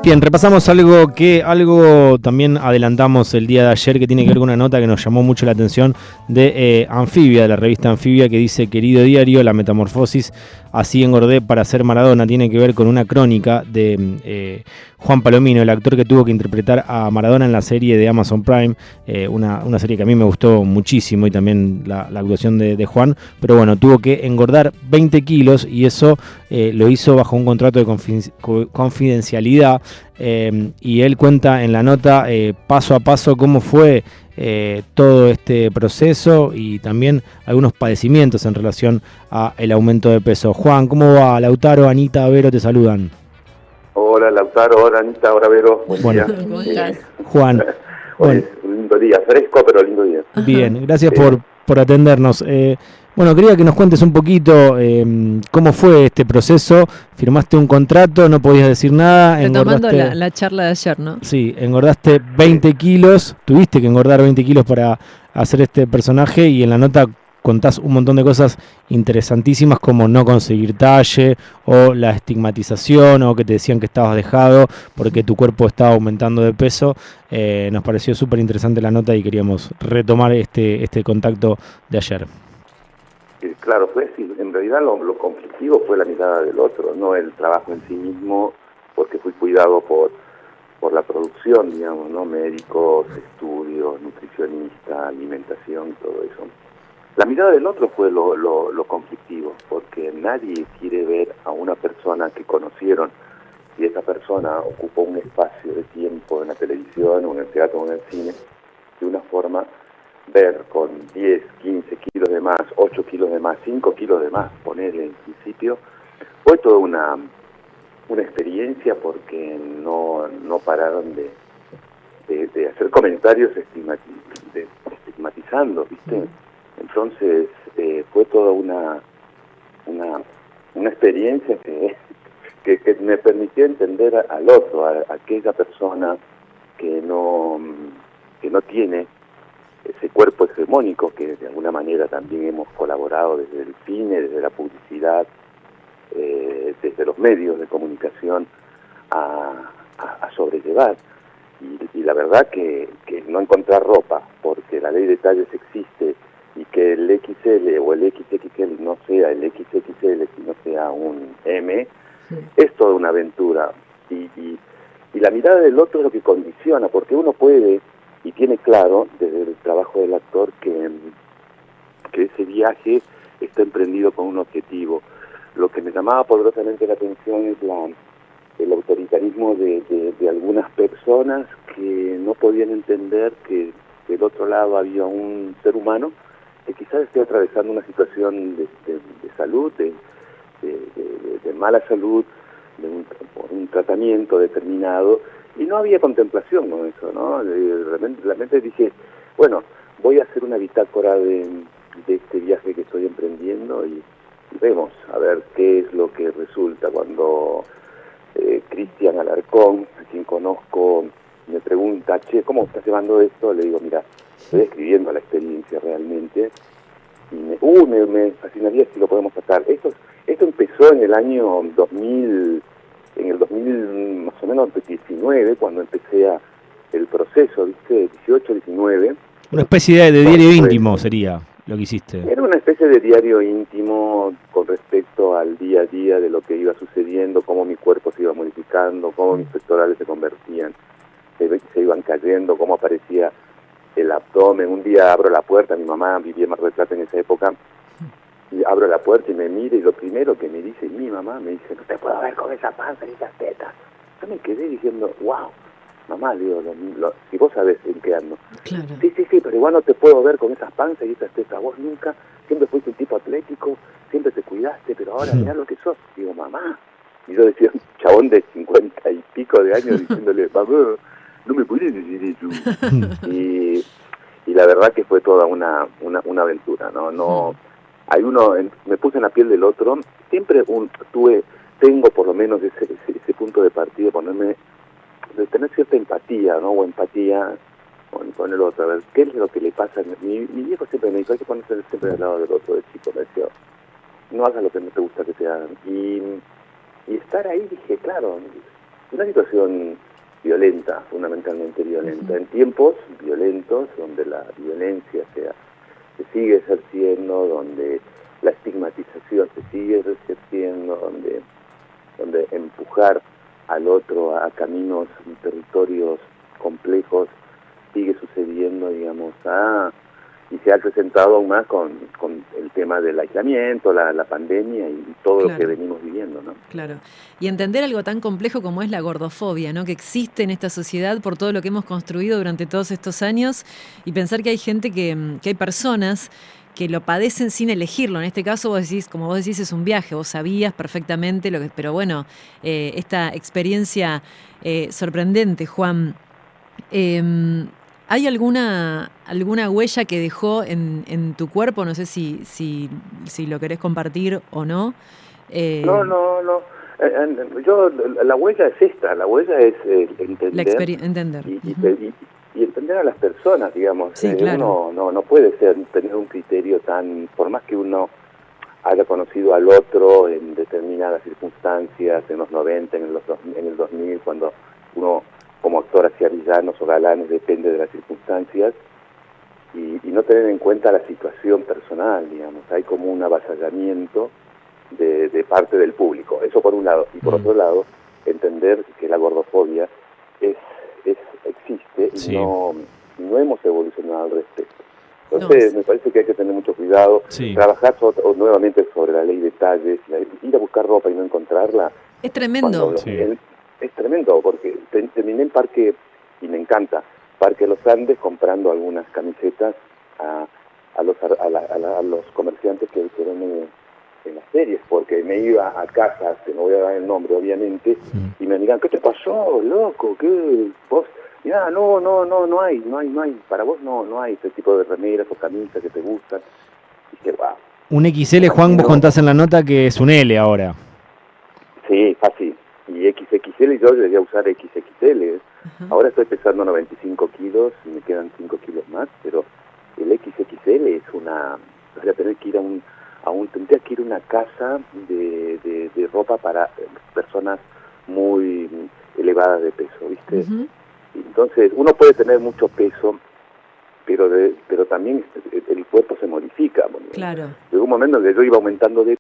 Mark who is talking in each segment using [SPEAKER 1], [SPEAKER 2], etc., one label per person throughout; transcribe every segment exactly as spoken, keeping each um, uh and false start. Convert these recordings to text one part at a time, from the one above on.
[SPEAKER 1] Bien, repasamos algo que algo también adelantamos el día de ayer que tiene que ver con una nota que nos llamó mucho la atención de eh, Anfibia, de la revista Anfibia, que dice: querido diario, la metamorfosis, así engordé para ser Maradona. Tiene que ver con una crónica de eh, Juan Palomino, el actor que tuvo que interpretar a Maradona en la serie de Amazon Prime, eh, una, una serie que a mí me gustó muchísimo, y también la, la actuación de, de Juan, pero bueno, tuvo que engordar veinte kilos y eso eh, lo hizo bajo un contrato de confidencialidad, eh, y él cuenta en la nota eh, paso a paso cómo fue eh, todo este proceso y también algunos padecimientos en relación al aumento de peso. Juan, ¿cómo va? Lautaro, Anita, Vero te saludan.
[SPEAKER 2] Hola Lautaro, hola Anita, hola Vero, buen
[SPEAKER 1] bueno,
[SPEAKER 2] día.
[SPEAKER 1] ¿Cómo estás? Juan.
[SPEAKER 2] Hoy bueno, es un lindo día, fresco pero lindo día.
[SPEAKER 1] Bien, gracias por, por atendernos. Eh, bueno, quería que nos cuentes un poquito eh, cómo fue este proceso. Firmaste un contrato, no podías decir nada.
[SPEAKER 3] Retomando la, la charla de ayer, ¿no?
[SPEAKER 1] Sí, engordaste veinte kilos, tuviste que engordar veinte kilos para hacer este personaje, y en la nota contás un montón de cosas interesantísimas como no conseguir talle, o la estigmatización, o que te decían que estabas dejado porque tu cuerpo estaba aumentando de peso. Eh, nos pareció súper interesante la nota y queríamos retomar este, este contacto de ayer.
[SPEAKER 2] Claro, fue así. En realidad lo, lo conflictivo fue la mirada del otro, no el trabajo en sí mismo, porque fui cuidado por, por la producción, digamos, ¿no? Médicos, estudios, nutricionista, alimentación, todo eso. La mirada del otro fue lo, lo, lo conflictivo, porque nadie quiere ver a una persona que conocieron, y esa persona ocupó un espacio de tiempo en la televisión, o en el teatro, o en el cine, de una forma, ver con diez, quince kilos de más, ocho kilos de más, cinco kilos de más, ponerle en principio, fue toda una, una experiencia, porque no, no pararon de, de, de hacer comentarios estigmati de, estigmatizando, ¿viste? Entonces eh, fue toda una, una, una experiencia que, que, que me permitió entender a, al otro, a, a aquella persona que no, que no tiene ese cuerpo hegemónico, que de alguna manera también hemos colaborado desde el cine, desde la publicidad, eh, desde los medios de comunicación a, a, a sobrellevar. Y, y la verdad que, que no encontrar ropa, porque la ley de talles existe, y que el equis ele o el equis equis ele no sea el equis equis ele, sino sea un eme, sí, es toda una aventura. Y, y, y la mirada del otro es lo que condiciona, porque uno puede, y tiene claro desde el trabajo del actor, que, que ese viaje está emprendido con un objetivo. Lo que me llamaba poderosamente la atención es la, el autoritarismo de, de, de algunas personas que no podían entender que del otro lado había un ser humano que quizás esté atravesando una situación de, de, de salud, de, de, de, de mala salud, de un, por un tratamiento determinado, y no había contemplación con eso, ¿no? Realmente, realmente dije, bueno, voy a hacer una bitácora de, de este viaje que estoy emprendiendo, y, y vemos a ver qué es lo que resulta. Cuando eh, Cristian Alarcón, a quien conozco, me pregunta, che, ¿cómo estás llevando esto? Le digo, mira, estoy escribiendo la experiencia realmente, y me, uh, me, me fascinaría si lo podemos sacar. Esto, esto empezó en el año dos mil, en el dos mil más o menos diecinueve, cuando empecé a, el proceso, ¿viste? dieciocho, diecinueve.
[SPEAKER 1] Una especie de, de diario íntimo sería lo que hiciste.
[SPEAKER 2] Era una especie de diario íntimo con respecto al día a día de lo que iba sucediendo, cómo mi cuerpo se iba modificando, cómo mis pectorales se convertían, se, se iban cayendo, cómo aparecía el abdomen. Un día abro la puerta, mi mamá vivía en Mar del Plata en esa época, y abro la puerta y me mira, y lo primero que me dice mi mamá, me dice, no te puedo ver con esa panza y esas tetas. Yo me quedé diciendo, wow, mamá, digo, lo, lo, si vos sabés en qué ando.
[SPEAKER 3] Claro.
[SPEAKER 2] Sí, sí, sí, pero igual no te puedo ver con esas panzas y esas tetas. Vos nunca, siempre fuiste un tipo atlético, siempre te cuidaste, pero ahora mirá lo que sos. Digo, mamá. Y yo decía, un chabón de cincuenta y pico de años diciéndole, mamá, no me podés decir eso. y, y la verdad que fue toda una, una, una aventura, ¿no? No, hay uno, en, me puse en la piel del otro, siempre un, tuve, tengo por lo menos ese, ese, ese punto de partida, ponerme, de tener cierta empatía, ¿no? O empatía con, con el otro, a ver, ¿qué es lo que le pasa? Mi, mi viejo siempre me dijo, hay que ponerse siempre al lado del otro, del chico, me decía, no hagas lo que no te gusta que te hagan. Y, y estar ahí, dije, claro, una situación violenta, fundamentalmente violenta, uh-huh. en tiempos violentos, donde la violencia sea, se sigue ejerciendo, donde la estigmatización se sigue ejerciendo, donde, donde empujar al otro a caminos y territorios complejos sigue sucediendo, digamos, a... y se ha acrecentado aún más con, con el tema del aislamiento, la, la pandemia y todo claro. lo que venimos viviendo, ¿no?
[SPEAKER 3] Claro. Y entender algo tan complejo como es la gordofobia, ¿no? Que existe en esta sociedad por todo lo que hemos construido durante todos estos años, y pensar que hay gente que, que hay personas que lo padecen sin elegirlo. En este caso vos decís, como vos decís, es un viaje, vos sabías perfectamente lo que... Pero bueno, eh, esta experiencia eh, sorprendente, Juan, eh, ¿hay alguna alguna huella que dejó en, en tu cuerpo? No sé si, si, si lo querés compartir o no.
[SPEAKER 2] Eh, no, no, no. Eh, yo, la huella es esta, la huella es eh, entender,
[SPEAKER 3] la experien- entender.
[SPEAKER 2] Y, uh-huh. y, y entender a las personas, digamos.
[SPEAKER 3] Sí,
[SPEAKER 2] eh,
[SPEAKER 3] claro.
[SPEAKER 2] Uno no, no puede ser tener un criterio tan, por más que uno haya conocido al otro en determinadas circunstancias, en los noventa, en, los dos, en el dos mil, cuando uno como actor hacía villanos o galanes, depende de las circunstancias, y, y no tener en cuenta la situación personal, digamos. Hay como un avasallamiento de, de parte del público, eso por un lado, y por mm. otro lado, entender que la gordofobia es, es existe y sí. no, no hemos evolucionado al respecto. Entonces, no. me parece que hay que tener mucho cuidado, sí. trabajar so, o, nuevamente sobre la ley de talles, la, ir a buscar ropa y no encontrarla.
[SPEAKER 3] Es tremendo.
[SPEAKER 2] Sí. El, es tremendo, porque terminé en Parque, y me encanta, Parque Los Andes, comprando algunas camisetas a, a, los, a, la, a, la, a los comerciantes que hicieron en, en las series, porque me iba a casas, que no voy a dar el nombre obviamente, mm. y me digan, ¿qué te pasó, loco? ¿Qué? ¿Vos? Ya, no, no, no, no hay, no hay, no hay, para vos no, no hay ese tipo de remeras o camisas que te gustan. Y que, wow.
[SPEAKER 1] Un equis ele, Juan, vos contás en la nota que es un L ahora.
[SPEAKER 2] Sí, fácil. Y equis equis ele, yo debería usar equis equis ele. Uh-huh. Ahora estoy pesando noventa y cinco kilos y me quedan cinco kilos más, pero el equis equis ele es una... Voy a tener que ir a un... A un tendría que ir a una casa de, de, de ropa para personas muy elevadas de peso, ¿viste? Uh-huh. Entonces, uno puede tener mucho peso, pero de, pero también el cuerpo se modifica. Bueno,
[SPEAKER 3] claro.
[SPEAKER 2] Llegó un momento en que yo iba aumentando de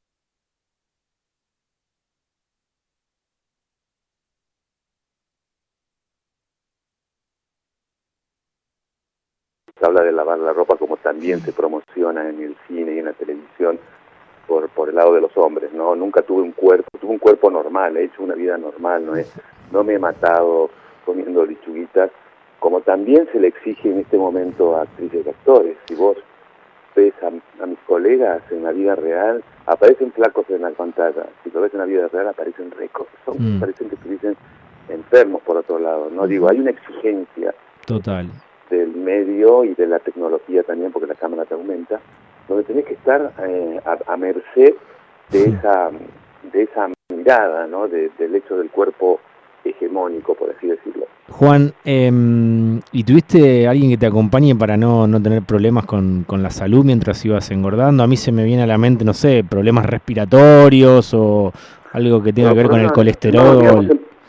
[SPEAKER 2] se habla de lavar la ropa como también se promociona en el cine y en la televisión por por el lado de los hombres, ¿no? Nunca tuve un cuerpo, tuve un cuerpo normal, he hecho una vida normal, no es, no me he matado comiendo lechuguitas, como también se le exige en este momento a actrices y actores. Si vos ves a, a mis colegas en la vida real, aparecen flacos en la pantalla, si lo ves en la vida real aparecen ricos, son, mm. parecen que estuviesen enfermos por otro lado, ¿no? Uh-huh. Digo, hay una exigencia
[SPEAKER 1] total
[SPEAKER 2] del medio y de la tecnología también, porque la cámara te aumenta, donde tenés que estar eh, a, a merced de sí. esa de esa mirada, ¿no? De, del hecho del cuerpo hegemónico, por así decirlo.
[SPEAKER 1] Juan, eh, ¿y tuviste alguien que te acompañe para no, no tener problemas con, con la salud mientras ibas engordando? A mí se me viene a la mente, no sé, problemas respiratorios o algo que tenga no, que ver con el colesterol. No, digamos,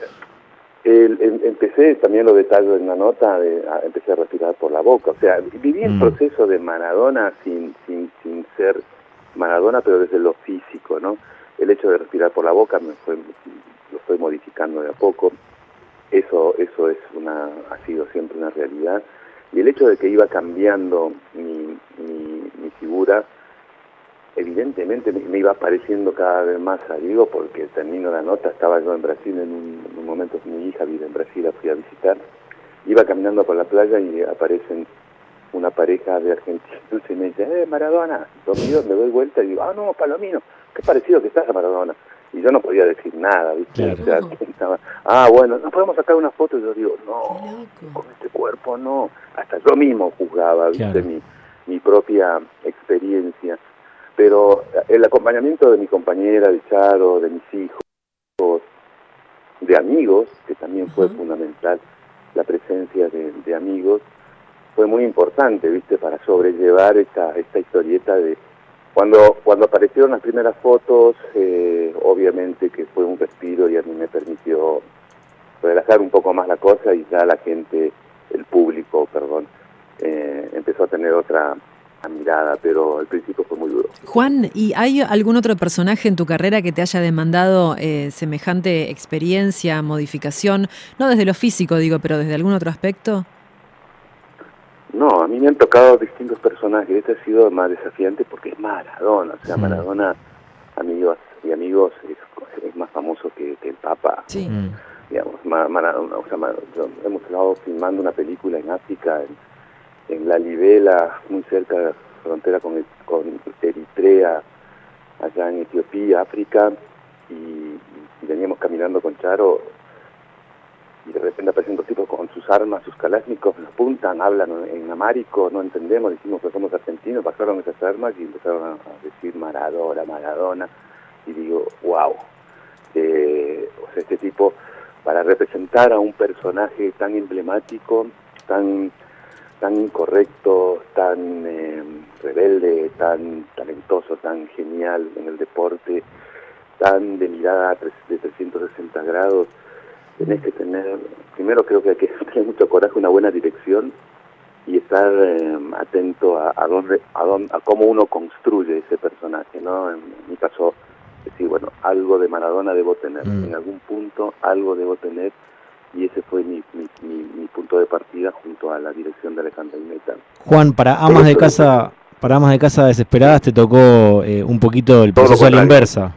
[SPEAKER 2] el, el, empecé, también lo detallo en la nota, de, a, empecé a respirar por la boca. O sea, viví el mm. proceso de Maradona sin, sin, sin ser Maradona, pero desde lo físico, ¿no? El hecho de respirar por la boca me fue, lo estoy modificando de a poco. Eso eso es una ha sido siempre una realidad. Y el hecho de que iba cambiando mi, mi, mi figura, evidentemente me, me iba apareciendo cada vez más a Diego, porque termino la nota, estaba yo en Brasil en un, en un momento, mi hija vive en Brasil, la fui a visitar, iba caminando por la playa y aparecen una pareja de argentinos y me dice, eh, Maradona, yo miro, me doy vuelta y digo, ah, no, Palomino, qué parecido que estás a Maradona. Y yo no podía decir nada, ¿viste? Claro. O sea, estaba, ah, bueno, ¿no podemos sacar una foto? Y yo digo, no, con este cuerpo no. Hasta yo mismo juzgaba, ¿viste? Claro. Mi, mi propia experiencia. Pero el acompañamiento de mi compañera, de Charo, de mis hijos, de amigos, que también fue uh-huh. fundamental, la presencia de, de amigos, fue muy importante, ¿viste? Para sobrellevar esta, esta historieta de... Cuando cuando aparecieron las primeras fotos, eh, obviamente que fue un respiro y a mí me permitió relajar un poco más la cosa y ya la gente, el público, perdón, eh, empezó a tener otra mirada, pero al principio fue muy duro.
[SPEAKER 3] Juan, ¿y hay algún otro personaje en tu carrera que te haya demandado eh, semejante experiencia, modificación? No desde lo físico, digo, pero desde algún otro aspecto.
[SPEAKER 2] No, a mí me han tocado distintos personajes. Este ha sido más desafiante porque es Maradona. O sea,
[SPEAKER 1] Mm.
[SPEAKER 2] Maradona, amigos y amigos, es, es más famoso que, que el Papa.
[SPEAKER 3] Sí.
[SPEAKER 1] Mm.
[SPEAKER 2] Digamos, Maradona, o sea, Maradona, hemos estado filmando una película en África, en, en La Libela, muy cerca de la frontera con, el, con Eritrea, allá en Etiopía, África, y, y veníamos caminando con Charo, y de repente aparecen dos tipos con sus armas, sus kalashnikovs, nos apuntan, hablan en amárico, no entendemos, decimos que somos argentinos, pasaron esas armas y empezaron a decir Maradona, Maradona, y digo, wow, eh, o sea, este tipo, para representar a un personaje tan emblemático, tan tan incorrecto, tan eh, rebelde, tan talentoso, tan genial en el deporte, tan de mirada de trescientos sesenta grados, tenés que tener, primero creo que hay que tener mucho coraje, una buena dirección y estar eh, atento a, a, dónde, a, dónde, a cómo uno construye ese personaje, ¿no? En mi caso, decir, bueno, algo de Maradona debo tener, mm. en algún punto algo debo tener, y ese fue mi, mi, mi, mi punto de partida junto a la dirección de Alejandra Ineta.
[SPEAKER 1] Juan, para amas de casa, para amas de casa desesperadas te tocó eh, un poquito el proceso a la inversa.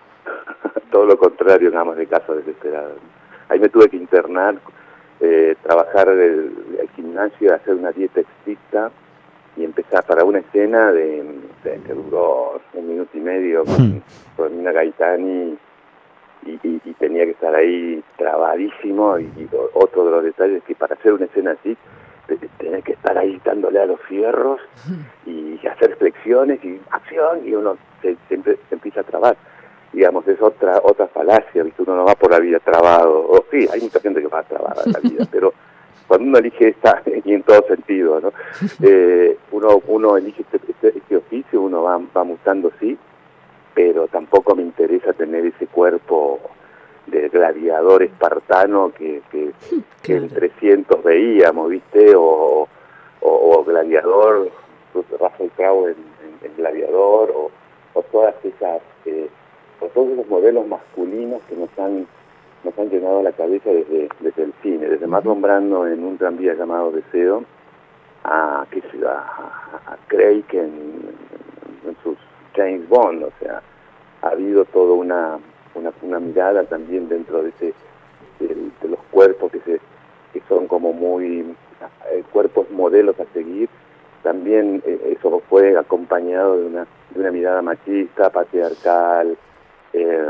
[SPEAKER 2] Todo lo contrario, en amas de casa desesperadas. Ahí me tuve que internar, eh, trabajar el, el gimnasio, hacer una dieta estricta y empezar para una escena de, de que duró un minuto y medio con Romina Gaetani. Y, y, y tenía que estar ahí trabadísimo, y, y otro de los detalles es que para hacer una escena así tenés que estar ahí dándole a los fierros y hacer flexiones y acción, y uno se, siempre se empieza a trabar, digamos, es otra otra falacia, ¿viste? Uno no va por la vida trabado, o sí, hay mucha gente que va trabada en la vida, pero cuando uno elige esta, y en todo sentido, ¿no? Eh, uno uno elige este, este, este oficio, uno va, va mutando, sí, pero tampoco me interesa tener ese cuerpo de gladiador espartano que, que, que en trescientos veíamos, ¿viste? O, o, o gladiador, Russell Crowe en, en, en gladiador, o, o todas esas, eh, o todos esos modelos masculinos que nos han nos han llenado la cabeza desde, desde el cine, desde Marlon Brando en Un tranvía llamado Deseo, a, qué sé, a, a, a Craig en, en sus James Bond, o sea, ha habido toda una, una una mirada también dentro de ese de, de los cuerpos que se que son como muy eh, cuerpos modelos a seguir. También eh, eso fue acompañado de una de una mirada machista, patriarcal, eh,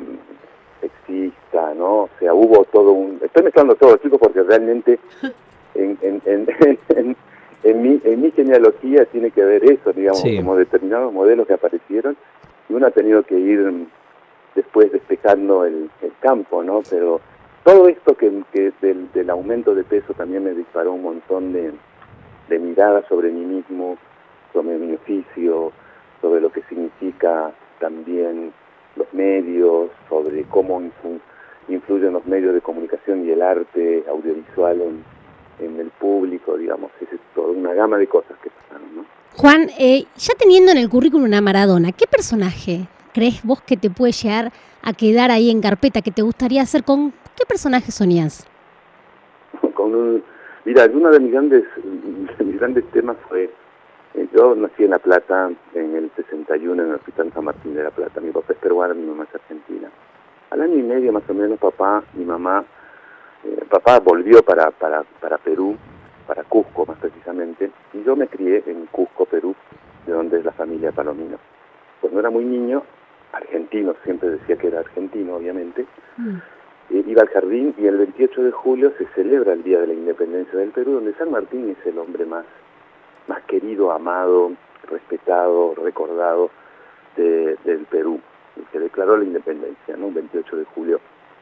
[SPEAKER 2] sexista, ¿no? O sea, hubo todo un... Estoy mezclando todo, chicos, porque realmente en en en, en En mi, en mi genealogía tiene que ver eso, digamos, sí, como determinados modelos que aparecieron, y uno ha tenido que ir después despejando el, el campo, ¿no? Pero todo esto que, que del, del aumento de peso también me disparó un montón de, de miradas sobre mí mismo, sobre mi oficio, sobre lo que significa también los medios, sobre cómo influ, influyen los medios de comunicación y el arte audiovisual en, en el público, digamos, es toda una gama de cosas que pasaron, ¿no?
[SPEAKER 4] Juan, eh, ya teniendo en el currículum a Maradona, ¿qué personaje crees vos que te puede llegar a quedar ahí en carpeta, que te gustaría hacer? ¿Con qué personaje soñás?
[SPEAKER 2] Con un, mira, uno de mis grandes, de mis grandes temas fue, eh, yo nací en La Plata en el sesenta y uno en el Hospital San Martín de La Plata. Mi papá es peruano, mi mamá es argentina. Al año y medio más o menos, papá y mamá, eh, papá volvió para, para, para Perú, para Cusco más precisamente, y yo me crié en Cusco, Perú, de donde es la familia Palomino. Cuando era muy niño, argentino, siempre decía que era argentino, obviamente, mm. eh, iba al jardín, y el veintiocho de julio se celebra el Día de la Independencia del Perú, donde San Martín es el hombre más, más querido, amado, respetado, recordado de, del Perú. Se declaró la independencia, ¿no? Un veintiocho de julio.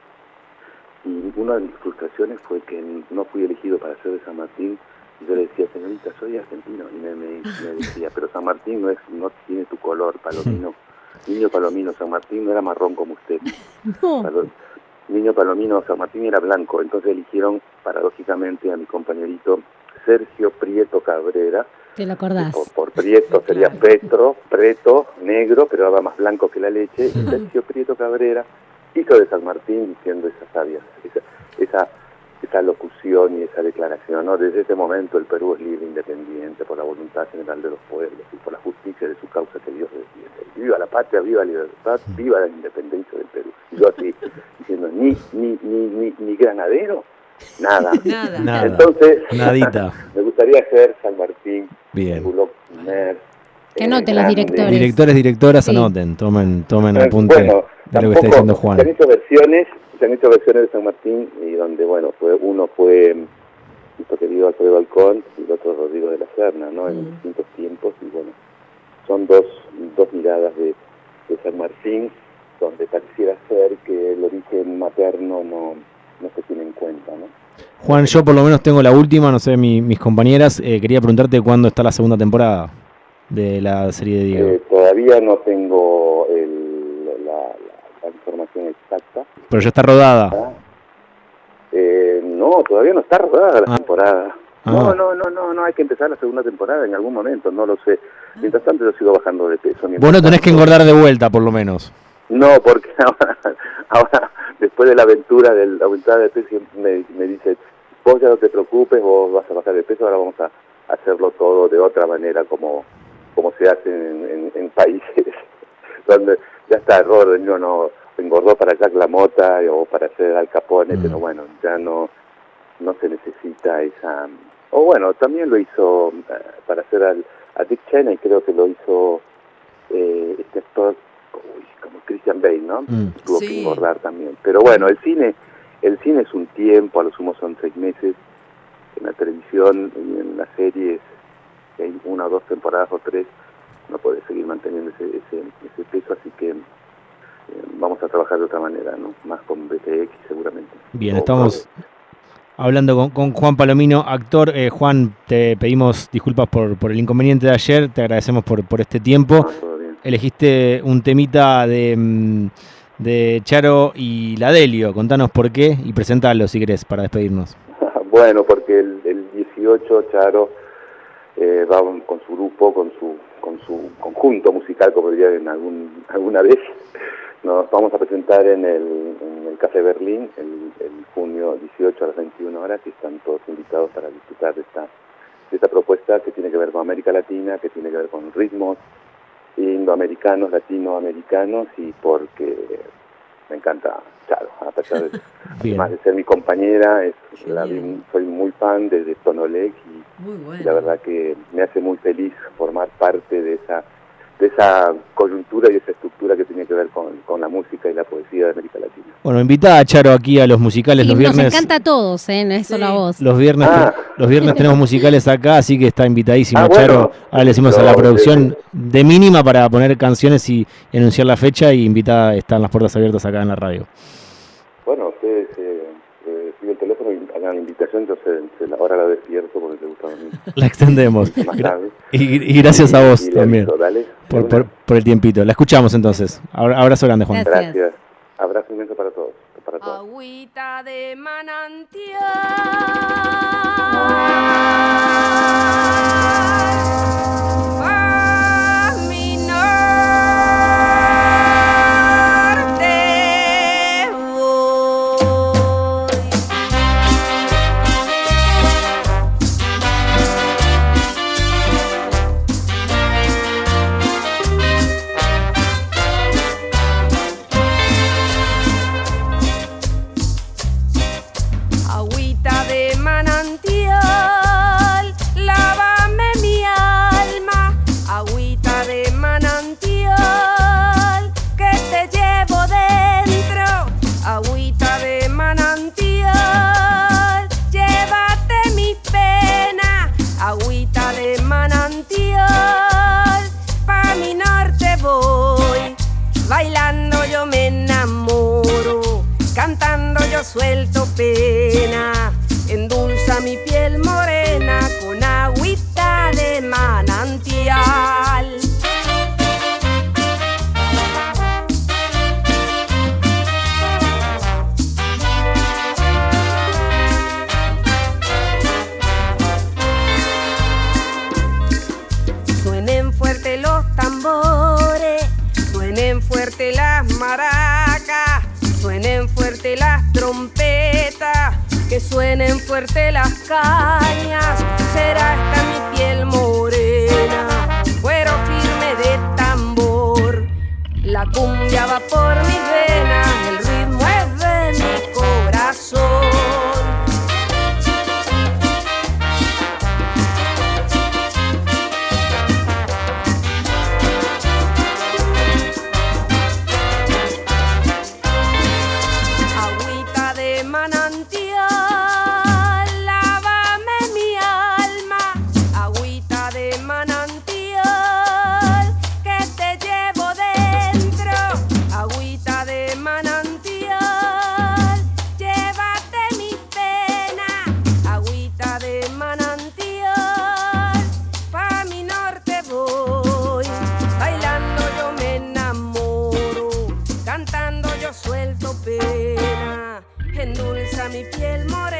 [SPEAKER 2] Y una de mis frustraciones fue que no fui elegido para ser de San Martín, y yo le decía, señorita, soy argentino, y me, me, me decía, pero San Martín no es no tiene tu color, Palomino, niño Palomino, San Martín no era marrón como usted. No. Niño Palomino San Martín era blanco, entonces eligieron paradójicamente a mi compañerito Sergio Prieto Cabrera.
[SPEAKER 4] ¿Te lo acordás?
[SPEAKER 2] Por, por Prieto sería
[SPEAKER 3] Claro.
[SPEAKER 2] Petro, Preto, negro, pero ahora más blanco que la leche. Y Sergio Prieto Cabrera, hijo de San Martín, diciendo esas sabias, esa, esa, esa locución y esa declaración, ¿no? Desde ese momento el Perú es libre, independiente, por la voluntad general de los pueblos y por la justicia de su causa que Dios defiende. Viva la patria, viva la libertad, viva la independencia del Perú. Y yo así, diciendo, ni, ni, ni, ni, ni granadero, nada.
[SPEAKER 3] Nada.
[SPEAKER 1] Nada.
[SPEAKER 2] Entonces,
[SPEAKER 1] Nadita.
[SPEAKER 2] me gustaría ser San Martín,
[SPEAKER 1] Bien.
[SPEAKER 2] Bullock, Mer,
[SPEAKER 4] Que
[SPEAKER 2] eh,
[SPEAKER 4] anoten los
[SPEAKER 2] grande.
[SPEAKER 4] directores.
[SPEAKER 1] Directores, directoras,
[SPEAKER 4] Sí.
[SPEAKER 1] anoten, tomen, tomen
[SPEAKER 2] Eh,
[SPEAKER 1] apunte
[SPEAKER 2] bueno,
[SPEAKER 1] de lo que está diciendo
[SPEAKER 2] tampoco- Se han
[SPEAKER 1] Juan.
[SPEAKER 2] hecho versiones, se han hecho versiones de San Martín y donde, bueno, fue uno fue nuestro querido Alfredo Alcón y el otro Rodrigo de la Serna, ¿no? En
[SPEAKER 3] Mm.
[SPEAKER 2] distintos tiempos y bueno, son dos, dos miradas de, de San Martín donde pareciera ser que el origen materno no, no se tiene en cuenta, ¿no?
[SPEAKER 1] Juan, yo por lo menos tengo la última, no sé, mi- mis compañeras, eh, quería preguntarte cuándo está la segunda temporada de la serie de Diego.
[SPEAKER 2] Eh, todavía no tengo el, la, la- la información exacta.
[SPEAKER 1] Pero ya está rodada.
[SPEAKER 2] ¿Ah? Eh, no, todavía no está rodada la
[SPEAKER 1] Ah.
[SPEAKER 2] temporada.
[SPEAKER 1] Ah.
[SPEAKER 2] No, no, no, no, no, hay que empezar la segunda temporada en algún momento, no lo sé. Mientras tanto yo sigo bajando de peso.
[SPEAKER 1] Vos
[SPEAKER 2] mientras
[SPEAKER 1] no tenés que
[SPEAKER 2] tanto-
[SPEAKER 1] engordar de vuelta, por lo menos.
[SPEAKER 2] No, porque ahora, ahora después de la aventura de la aventura de peso, me, me dice, vos ya no te preocupes, vos vas a bajar de peso, ahora vamos a hacerlo todo de otra manera, como, como se hace en, en, en países donde ya está, Robert De Niro no engordó para Jack LaMotta o para hacer Al Capone,
[SPEAKER 1] Mm.
[SPEAKER 2] pero bueno, ya no, no se necesita esa... O bueno, también lo hizo eh, para hacer al, a Dick Cheney, creo que lo hizo eh, este actor uy, como Christian Bale, ¿no?
[SPEAKER 1] Mm.
[SPEAKER 2] Tuvo
[SPEAKER 3] Sí.
[SPEAKER 2] que engordar también. Pero bueno, el cine el cine es un tiempo, a lo sumo son seis meses. En la televisión y en las series, si hay una o dos temporadas o tres, no puede seguir manteniendo ese, ese, ese peso, así que eh, vamos a trabajar de otra manera, ¿no? Más con B T X seguramente.
[SPEAKER 1] Bien,
[SPEAKER 2] O-
[SPEAKER 1] estamos hablando con, con Juan Palomino, actor. Eh, Juan, te pedimos disculpas por, por el inconveniente de ayer, te agradecemos por, por este tiempo.
[SPEAKER 2] Ah, todo bien.
[SPEAKER 1] Elegiste un temita de, mm, de Charo y Ladelio, contanos por qué y presentalo si querés para despedirnos.
[SPEAKER 2] Bueno, porque el, el dieciocho Charo eh, va con su grupo, con su con su conjunto musical, como diría en algún, alguna vez. Nos vamos a presentar en el, en el Café Berlín el, el junio dieciocho a las veintiuna horas y están todos invitados para disfrutar de esta, de esta propuesta que tiene que ver con América Latina, que tiene que ver con ritmos indoamericanos, latinoamericanos y porque me encanta Charo, a pesar de,
[SPEAKER 1] Bien.
[SPEAKER 2] además de ser mi compañera, es, la vi-
[SPEAKER 3] Genial.
[SPEAKER 2] soy muy fan de, de Tonolec y,
[SPEAKER 3] Muy
[SPEAKER 2] y
[SPEAKER 3] bueno.
[SPEAKER 2] la verdad que me hace muy feliz formar parte de esa de esa coyuntura y esa estructura que tiene que ver con, con la música y la poesía de América Latina.
[SPEAKER 1] Bueno, invita a Charo aquí a los musicales
[SPEAKER 4] Sí,
[SPEAKER 1] los
[SPEAKER 4] nos
[SPEAKER 1] viernes.
[SPEAKER 4] encanta a todos, ¿eh? No es solo
[SPEAKER 3] Sí.
[SPEAKER 4] a vos.
[SPEAKER 1] Los viernes,
[SPEAKER 2] Ah.
[SPEAKER 1] los viernes tenemos musicales acá, así que está invitadísimo
[SPEAKER 2] Ah, bueno.
[SPEAKER 1] Charo. Ahora le decimos a la
[SPEAKER 2] No,
[SPEAKER 1] producción
[SPEAKER 2] de-
[SPEAKER 1] de mínima para poner canciones y anunciar la fecha y invita, están las puertas abiertas acá en la radio.
[SPEAKER 2] Bueno, ustedes eh, eh, reciben el teléfono y hagan la invitación, yo se, se la, ahora la despierto porque le gusta dormir
[SPEAKER 1] La extendemos.
[SPEAKER 2] más
[SPEAKER 1] Gra-
[SPEAKER 2] tarde.
[SPEAKER 1] Y, y gracias a vos
[SPEAKER 2] Y le
[SPEAKER 1] también
[SPEAKER 2] aviso, dale.
[SPEAKER 1] por,
[SPEAKER 2] De
[SPEAKER 1] por,
[SPEAKER 2] una.
[SPEAKER 1] por el tiempito. La escuchamos entonces. Abra- Abrazo grande, Juan.
[SPEAKER 4] Gracias.
[SPEAKER 2] Gracias. Abrazo inmenso para todos. Para todos.
[SPEAKER 5] Agüita de manantial, caminarte voy. Agüita que suenen fuerte las cañas, será esta mi piel morena, cuero firme de tambor. La cumbia va por mis venas, el ritmo es de mi corazón. Suelto pena, endulza mi piel morena.